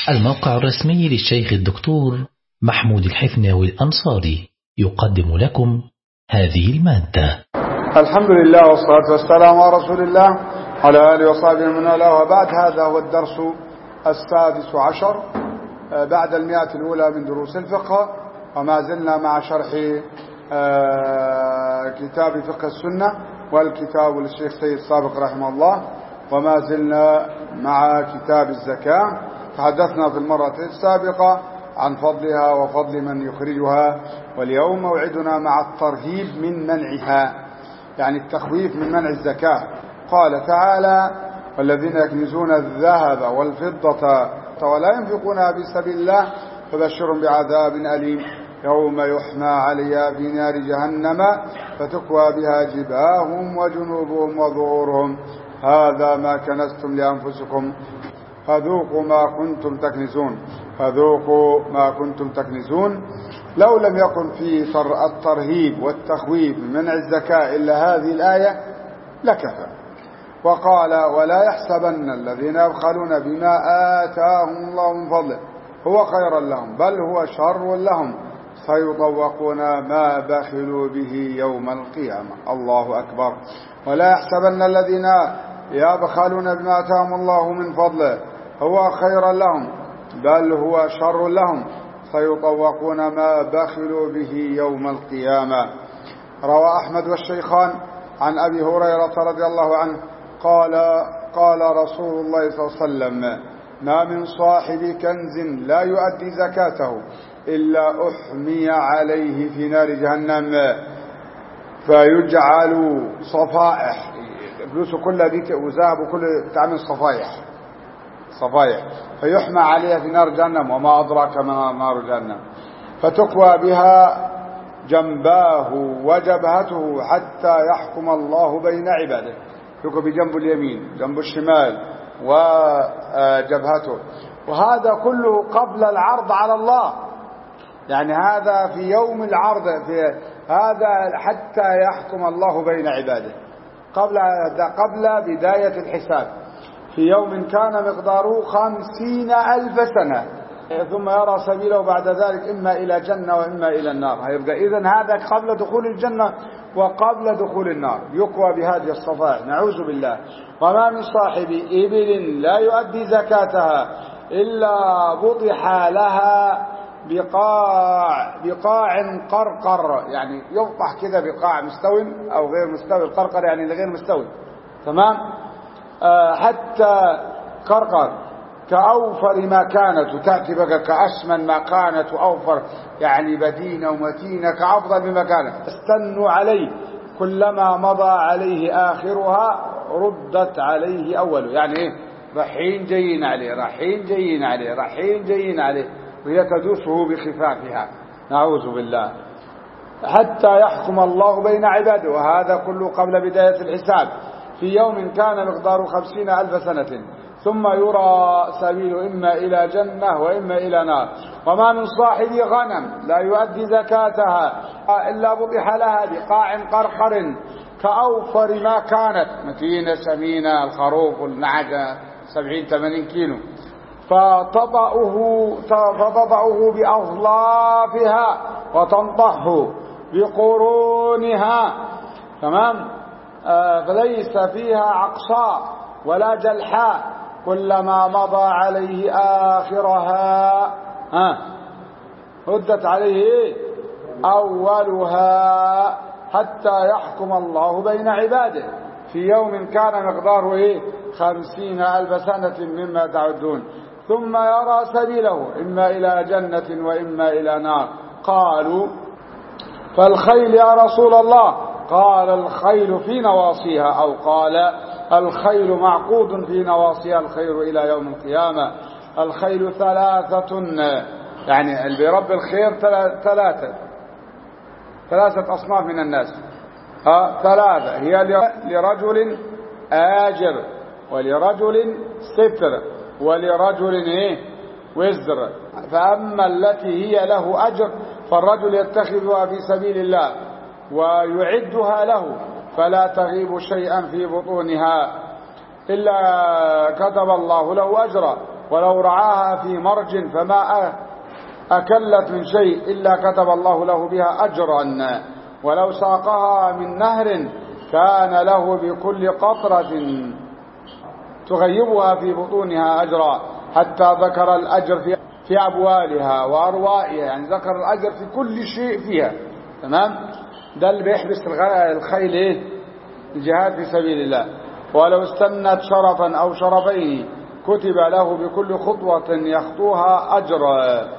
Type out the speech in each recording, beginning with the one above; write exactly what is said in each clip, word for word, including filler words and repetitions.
الموقع الرسمي للشيخ الدكتور محمود الحفناوي الأنصاري يقدم لكم هذه المادة. الحمد لله والصلاة والسلام على رسول الله على آله وصحبه من والاه، وبعد. هذا هو الدرس السادس عشر بعد المئة الأولى من دروس الفقه، وما زلنا مع شرح كتاب فقه السنة والكتاب للشيخ سيد سابق رحمه الله، وما زلنا مع كتاب الزكاة. تحدثنا في المرة السابقة عن فضلها وفضل من يخرجها، واليوم موعدنا مع الترهيب من منعها، يعني التخويف من منع الزكاة. قال تعالى: والذين يكنزون الذهب والفضة ولا ينفقونها في سبيل الله فبشرهم بعذاب أليم يوم يحمى عليها في نار جهنم فتكوى بها جباههم وجنوبهم وظهورهم هذا ما كنزتم لأنفسكم فذوقوا ما كنتم تكنزون فذوقوا ما كنتم تكنزون. لو لم يكن في الترهيب والتخويف من منع الزكاة إلا هذه الآية لكفى. وقال: ولا يحسبن الذين يبخلون بما آتاهم الله من فضله هو خيرا لهم بل هو شر لهم سيطوقون ما بخلوا به يوم القيامة. الله أكبر. ولا يحسبن الذين يبخلون بما آتاهم الله من فضله هو خيرا لهم بل هو شر لهم سيطوقون ما بخلوا به يوم القيامة. روى أحمد والشيخان عن أبي هريرة رضي الله عنه قال: قال رسول الله صلى الله عليه وسلم: ما من صاحب كنز لا يؤدي زكاته إلا أحمي عليه في نار جهنم فيجعل صفائح، فلوسه كلها دي وذهب وكل تعمل صفائح صفائح فيحمى عليها في نار جهنم وما أدراك ما نار جهنم فتكوى بها جنباه وجبهته حتى يحكم الله بين عباده. يكوى بجنب اليمين جنب الشمال وجبهته، وهذا كله قبل العرض على الله، يعني هذا في يوم العرض، في هذا حتى يحكم الله بين عباده قبل قبل بداية الحساب، في يوم كان مقداره خمسين ألف سنة، ثم يرى سبيله بعد ذلك إما إلى جنة وإما إلى النار. هيبقى إذن هذا قبل دخول الجنة وقبل دخول النار، يكوى بهذه الصفائح، نعوذ بالله. وما من صاحب إبل لا يؤدي زكاتها إلا بطح لها بقاع بقاع قرقر، يعني يبطح كذا بقاع مستوي أو غير مستوي. القرقر يعني غير مستوي، تمام. آه حتى قرقر كأوفر ما كانت، وتأتي بقى كأسمن ما كانت وأوفر، يعني بدينة ومتينة كأفضل مما كانت. استنوا عليه كلما مضى عليه آخرها ردت عليه أوله، يعني إيه؟ رحين جايين عليه رحين جايين عليه رحين جايين عليه وهي تدوسه بخفافها، نعوذ بالله. حتى يحكم الله بين عباده، وهذا كله قبل بداية الحساب، في يوم كان مقداره خمسين ألف سنة، ثم يرى سبيل إما إلى جنة وإما إلى نار. وما من صاحب غنم لا يؤدي زكاتها إلا بطح لها بقاع قرقر كأوفر ما كانت، متينة سمينة، الخروف والنعجة سبعين ثمانين كيلو، فتطأه فتطأه بأظلافها وتنطحه بقرونها، تمام. آه فليس فيها عقصاء ولا جلحاء، كلما مضى عليه آخرها ها ردت عليه أولها حتى يحكم الله بين عباده، في يوم كان مقداره إيه؟ خمسين ألف سنة مما تعدون، ثم يرى سبيله إما إلى جنة وإما إلى نار. قالوا: فالخيل يا رسول الله؟ قال: الخيل في نواصيها، أو قال: الخيل معقود في نواصيها الخير إلى يوم القيامة. الخيل ثلاثة، يعني اللي برب الخير ثلاثة ثلاثة أصناف من الناس. ها ثلاثة، هي لرجل آجر ولرجل ستر ولرجل إيه وزر. فأما التي هي له أجر فالرجل يتخذها في سبيل الله ويعدها له فلا تغيب شيئا في بطونها إلا كتب الله له أجرا. ولو رعاها في مرج فما أكلت من شيء إلا كتب الله له بها أجرا، ولو ساقها من نهر كان له بكل قطرة تغيبها في بطونها أجرا، حتى ذكر الأجر في في أبوالها وأروائها، يعني ذكر الأجر في كل شيء فيها. تمام؟ ده اللي بيحبس الخيل ايه؟ الجهاد في سبيل الله. ولو استنت شرفا أو شرفين كتب له بكل خطوة يخطوها أجرا.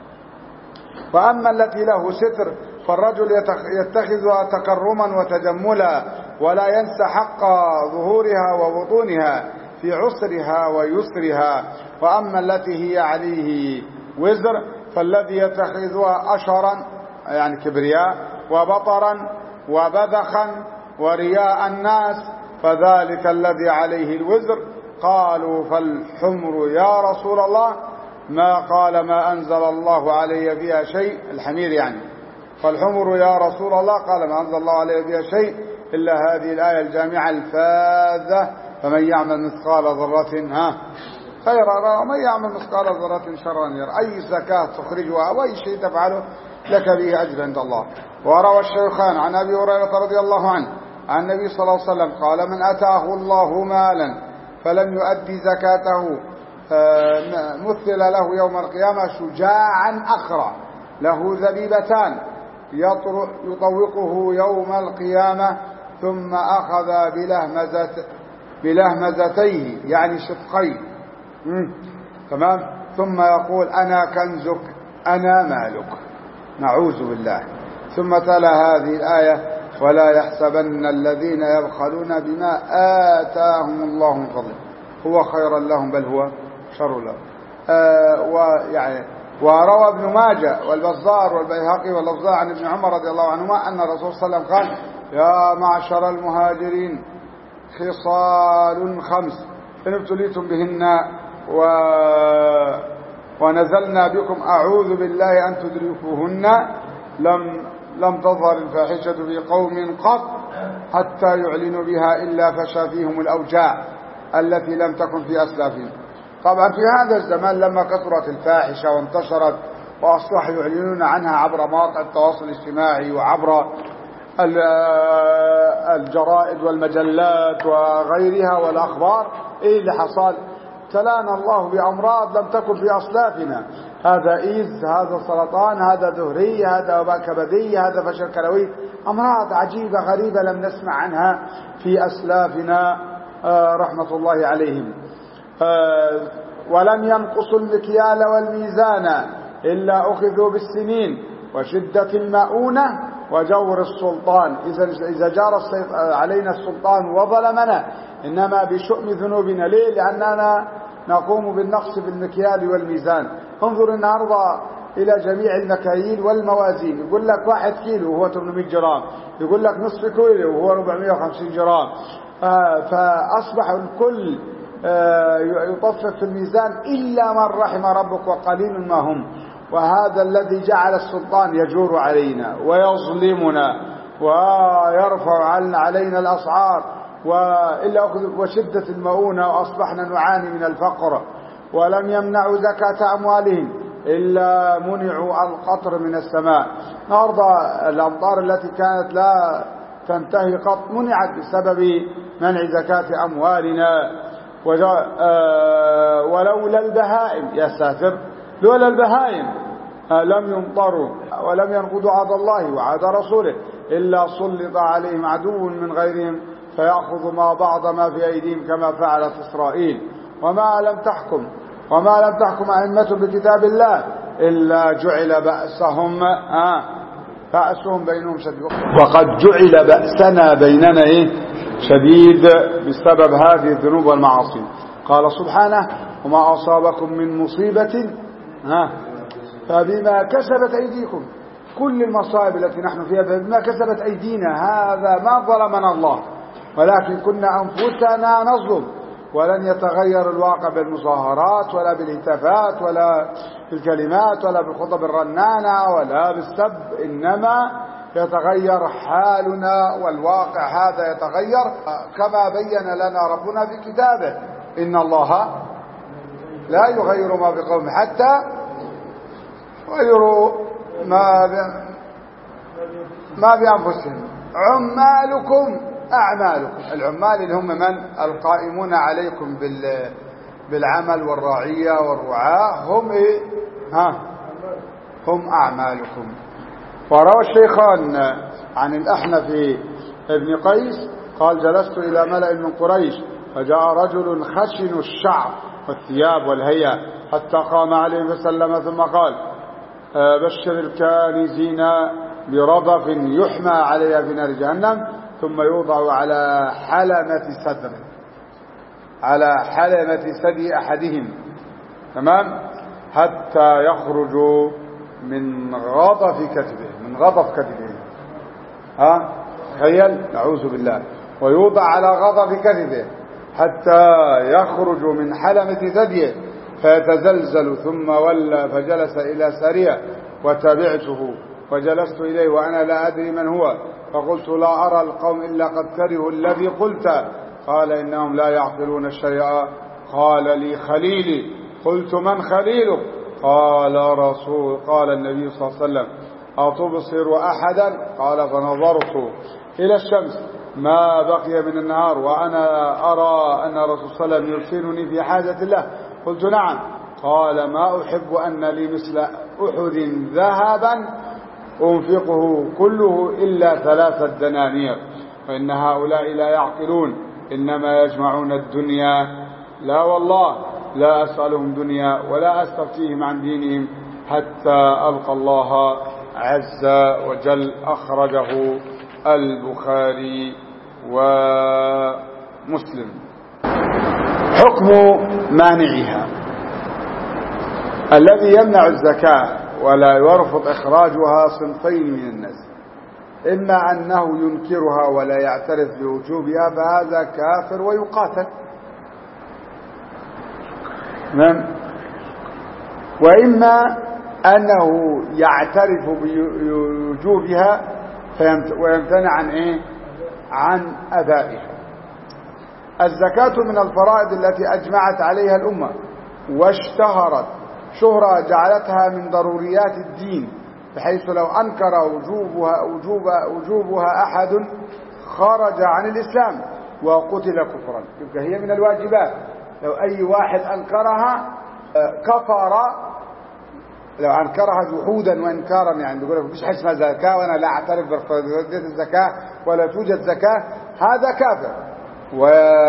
وأما التي له ستر فالرجل يتخذها تكرما وتجملا، ولا ينسى حق ظهورها وبطونها في عسرها ويسرها. وأما التي هي عليه وزر فالذي يتخذها أشرا يعني كبرياء وبطرا وبذخا ورياء الناس فذلك الذي عليه الوزر. قالوا فالحمر يا رسول الله؟ ما قال ما أنزل الله علي فيها شيء، الحمير يعني. فالحمر يا رسول الله قال ما أنزل الله علي فيها شيء إلا هذه الآية الجامعة الفاذة فمن يعمل مثقال ذرة ها خيرا يرى ومن يعمل مثقال ذرة شرا يرى. أي زكاة تخرجها أو أي شيء تفعله لك به أجر عند الله. وروى الشيخان عن أبي هريرة رضي الله عنه عن النبي صلى الله عليه وسلم قال من أتاه الله مالا فلم يؤدي زكاته مثل له يوم القيامة شجاعا أخرع له ذبيبتان يطوقه يوم القيامة ثم أخذ بلهمزت بلهمزتيه يعني شقيه تمام، ثم يقول أنا كنزك أنا مالك، نعوذ بالله. ثم تلا هذه الآية ولا يحسبن الذين يبخلون بما آتاهم الله من فضله هو خيرا لهم بل هو شر لهم. آه ويعني وروى ابن ماجه والبزار والبيهقي واللفظ عن ابن عمر رضي الله عنهما أن الرسول صلى الله عليه وسلم قال يا معشر المهاجرين خصال خمس إن ابتليتم بهن و... ونزلنا بكم أعوذ بالله أن تدركوهن لم لم تظهر الفاحشة في قوم قط حتى يعلنوا بها إلا فشى فيهم الأوجاع التي لم تكن في أسلافهم. طبعا في هذا الزمان لما كثرت الفاحشة وانتشرت وأصبحوا يعلنون عنها عبر مواقع التواصل الاجتماعي وعبر الجرائد والمجلات وغيرها والأخبار، إيه اللي حصل؟ ابتلانا الله بأمراض لم تكن في أسلافنا، هذا إيز، هذا سرطان، هذا دهري، هذا وباء كبدي، هذا فشل كلوي، أمراض عجيبة غريبة لم نسمع عنها في أسلافنا رحمة الله عليهم. ولم ينقصوا المكيال والميزان إلا أخذوا بالسنين وشدة المؤونة وجور السلطان. إذا جار علينا السلطان وظلمنا إنما بشؤم ذنوبنا. ليه؟ لأننا نقوم بالنقص بالمكيال والميزان. انظر النهارده إلى جميع المكاييل والموازين، يقول لك واحد كيلو وهو ثمانمائة جرام، يقول لك نصف كيلو وهو أربعمائة وخمسين جرام. فأصبح الكل يطفف في الميزان إلا من رحم ربك وقليل ما هم. وهذا الذي جعل السلطان يجور علينا ويظلمنا ويرفع علينا الأسعار وإلا وشدة المؤونة، وأصبحنا نعاني من الفقر. ولم يمنعوا زكاة أموالهم إلا منعوا القطر من السماء. النهارده الأمطار التي كانت لا تنتهي قط منعت بسبب منع زكاة أموالنا. ولولا البهائم، يا ساتر، لولا البهائم لم يمطروا ولم ينقضوا عهد الله وعهد رسوله إلا سلط عليهم عدو من غيرهم فيأخذ ما بعض ما في أيديهم كما فعلت إسرائيل. وما لم تحكم وما لم تحكم أئمة بكتاب الله إلا جعل بأسهم آه بأسهم بينهم شديد. وقد جعل بأسنا بيننا إيه شديد بسبب هذه الذنوب والمعاصي. قال سبحانه وما أصابكم من مصيبة ها فبما كسبت أيديكم. كل المصائب التي نحن فيها بما كسبت أيدينا. هذا ما ظلمنا الله ولكن كنا أنفسنا نظلم. ولن يتغير الواقع بالمظاهرات ولا بالهتافات ولا بالكلمات ولا بالخطب الرنانة ولا بالسب، إنما يتغير حالنا والواقع هذا يتغير كما بين لنا ربنا في كتابه. إن الله لا يغيروا ما بقوم حتى يغيروا ما ما بأنفسهم. عمالكم أعمالكم. العمال اللي هم من؟ القائمون عليكم بالعمل والراعية والرعاة هم إيه؟ ها هم أعمالكم. وروى الشيخان عن الأحنف ابن قيس قال جلست إلى ملأ من قريش فجاء رجل خشن الشعر والثياب والهيئة حتى قام عليه فسلم ثم قال بشر الكانزين برضف يحمى عليها في نار جهنم ثم يوضع على حلمة صدره، على حلمة ثدي أحدهم، تمام، حتى يخرج من غضف كتفه، من غضف كتفه، ها تخيل، نعوذ بالله، ويوضع على غضف كتفه حتى يخرج من حلمة ثديه فيتزلزل. ثم ولى فجلس إلى سارية وتبعته وجلست إليه وأنا لا أدري من هو، فقلت لا أرى القوم إلا قد كرهوا الذي قلت. قال إنهم لا يعقلون الشيء. قال لي خليلي. قلت من خليلك؟ قال رسول قال النبي صلى الله عليه وسلم أتبصر أحدا؟ قال فنظرت إلى الشمس ما بقي من النهار وأنا أرى أن الرسول صلى الله عليه وسلم يرسلني في حاجة الله. قلت نعم. قال ما أحب أن لي مثل أحد ذهبا أنفقه كله إلا ثلاثة دنانير، فإن هؤلاء لا يعقلون إنما يجمعون الدنيا. لا والله لا أسألهم دنيا ولا أستفتيهم عن دينهم حتى ألقى الله عز وجل. أخرجه البخاري ومسلم. حكم مانعها الذي يمنع الزكاة ولا يرفض إخراجها صنفين من الناس: إما أنه ينكرها ولا يعترف بوجوبها فهذا كافر ويقاتل، وإما أنه يعترف بوجوبها ويمتنع عن إيه؟ عن أدائها. الزكاة من الفرائض التي أجمعت عليها الأمة واشتهرت شهرة جعلتها من ضروريات الدين، بحيث لو أنكر وجوبها, وجوب وجوبها أحد خرج عن الإسلام وقتل كفرا. يبقى هي من الواجبات، لو أي واحد أنكرها كفر، لو أنكرها جحودا وإنكارا، يعني بيقول لك مفيش حاجة اسمها زكاة وأنا لا أعترف بفرضية الزكاة ولا توجد زكاة، هذا كافر و...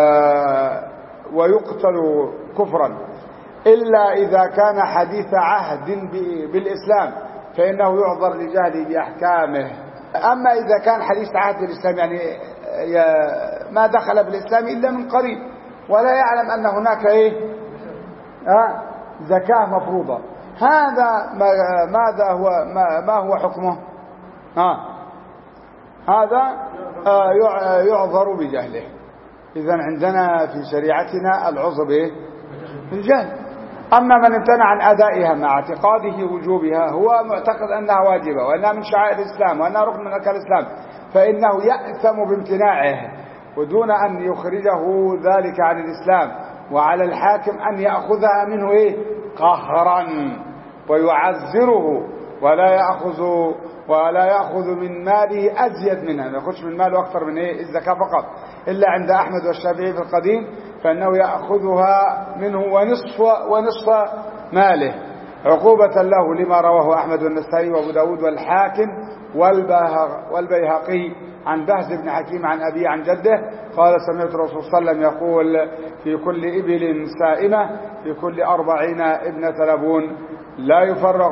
ويقتل كفرا، إلا إذا كان حديث عهد بالإسلام فإنه يعذر لجهله بأحكامه. أما إذا كان حديث عهد بالإسلام يعني ما دخل بالإسلام إلا من قريب ولا يعلم أن هناك إيه؟ أه؟ زكاة مفروضة، هذا ماذا هو ما, ما هو حكمه؟ ها هذا آه يعذر بجهله. إذن عندنا في شريعتنا العذر إيه؟ بالجهل. أما من امتنع عن أدائها مع اعتقاده وجوبها، هو معتقد أنها واجبة وأنها من شعائر الإسلام وأنها ركن من أركان الإسلام، فإنه يأثم بامتناعه ودون أن يخرجه ذلك عن الإسلام، وعلى الحاكم أن يأخذها منه إيه؟ قهرا ويعذره، ولا يأخذ ولا يأخذ من ماله أزيد منها، ما يأخذش من ماله أكثر من إيه؟ الزكاة فقط، إلا عند أحمد والشافعي في القديم فإنه يأخذها منه ونصف ونصف ماله عقوبة له، لما رواه أحمد والنسائي وأبو داود والحاكم والبيهقي عن بهز بن حكيم عن أبي عن جده قال سمعت الرسول صلى الله عليه وسلم يقول في كل إبل سائمة في كل أربعين ابنة لبون لا يفرق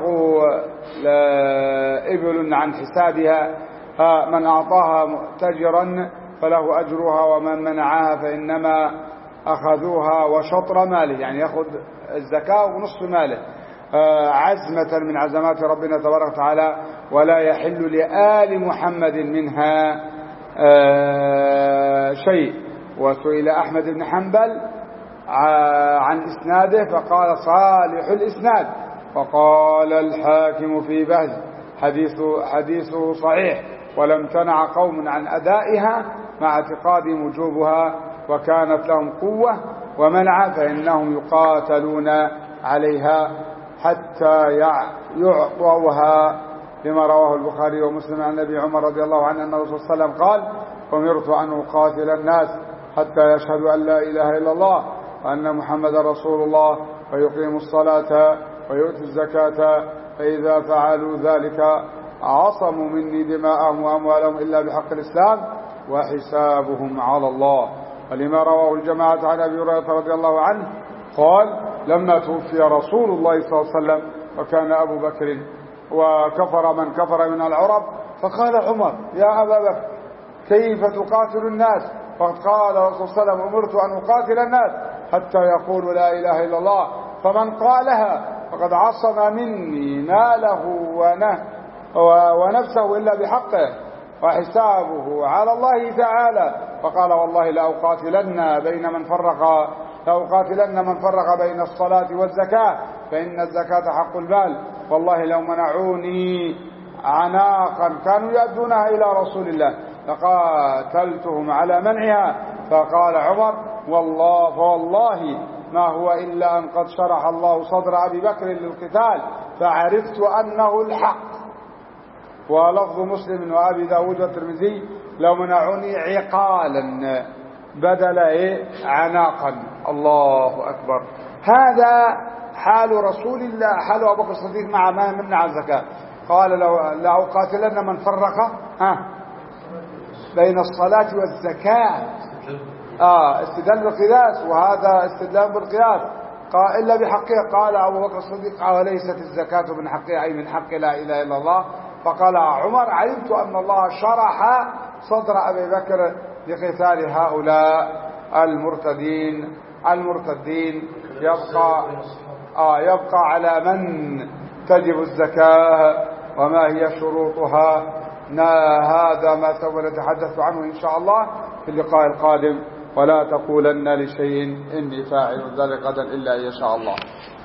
إبل عن حسابها، من أعطاها مؤتجرا فله أجرها ومن منعها فإنما أخذوها وشطر ماله، يعني يأخذ الزكاة ونصف ماله عزمة من عزمات ربنا تبارك وتعالى، ولا يحل لآل محمد منها شيء. وسئل أحمد بن حنبل عن إسناده فقال صالح الإسناد، وقال الحاكم في بهز حديث حديثه صحيح، ولم تنع قوم عن أدائها مع اعتقاد وجوبها وكانت لهم قوة ومنع فإنهم يقاتلون عليها حتى يعطوها، لما رواه البخاري ومسلم عن النبي عمر رضي الله عنه أن الرسول صلى الله عليه وسلم قال: أمرت أن أقاتل الناس حتى يشهدوا أن لا إله إلا الله وأن محمد رسول الله ويقيموا الصلاة ويؤتوا الزكاة، فإذا فعلوا ذلك عصموا مني دماءهم وأموالهم إلا بحق الإسلام وحسابهم على الله. ولما رواه الجماعة عن أبي هريرة رضي الله عنه قال: لما توفي رسول الله صلى الله عليه وسلم وكان أبو بكر وكفر من كفر من العرب، فقال عمر: يا أبا بكر كيف تقاتل الناس؟ فقد قال الرسول صلى الله عليه وسلم: أمرت أن أقاتل الناس حتى يقولوا لا إله إلا الله، فمن قالها فقد عصم مني ماله ونفسه إلا بحقه وحسابه على الله تعالى. فقال: والله لأقاتلن بين من فرق لأقاتلن من فرق بين الصلاة والزكاة، فإن الزكاة حق المال، والله لو منعوني عناقا كانوا يؤدونها إلى رسول الله لقاتلتهم على منعها. فقال عمر: والله فوالله ما هو إلا أن قد شرح الله صدر أبي بكر للقتال فعرفت أنه الحق. ولفظ مسلم وأبي داود والترمذي: لو منعوني عقالا بدل إيه عناقا. الله أكبر. هذا حال رسول الله، حال أبو بكر الصديق مع ما منع الزكاة. قال: لو لأقاتلن من فرق ها بين الصلاة والزكاة. آه استدلال بالقياس، وهذا استدلال بالقياس. قال: إلا بحقه. قال أبو بكر الصديق: وليست الزكاة من حقه، أي من حق لا إله إلا الله. فقال عمر: علمت أن الله شرح صدر أبي بكر لقتال هؤلاء المرتدين المرتدين يبقى آه يبقى على من تجب الزكاة وما هي شروطها. هذا ما سوف نتحدث عنه إن شاء الله في اللقاء القادم. ولا تقولن لشيء إني فاعل ذلك غدا إلا إن شاء الله.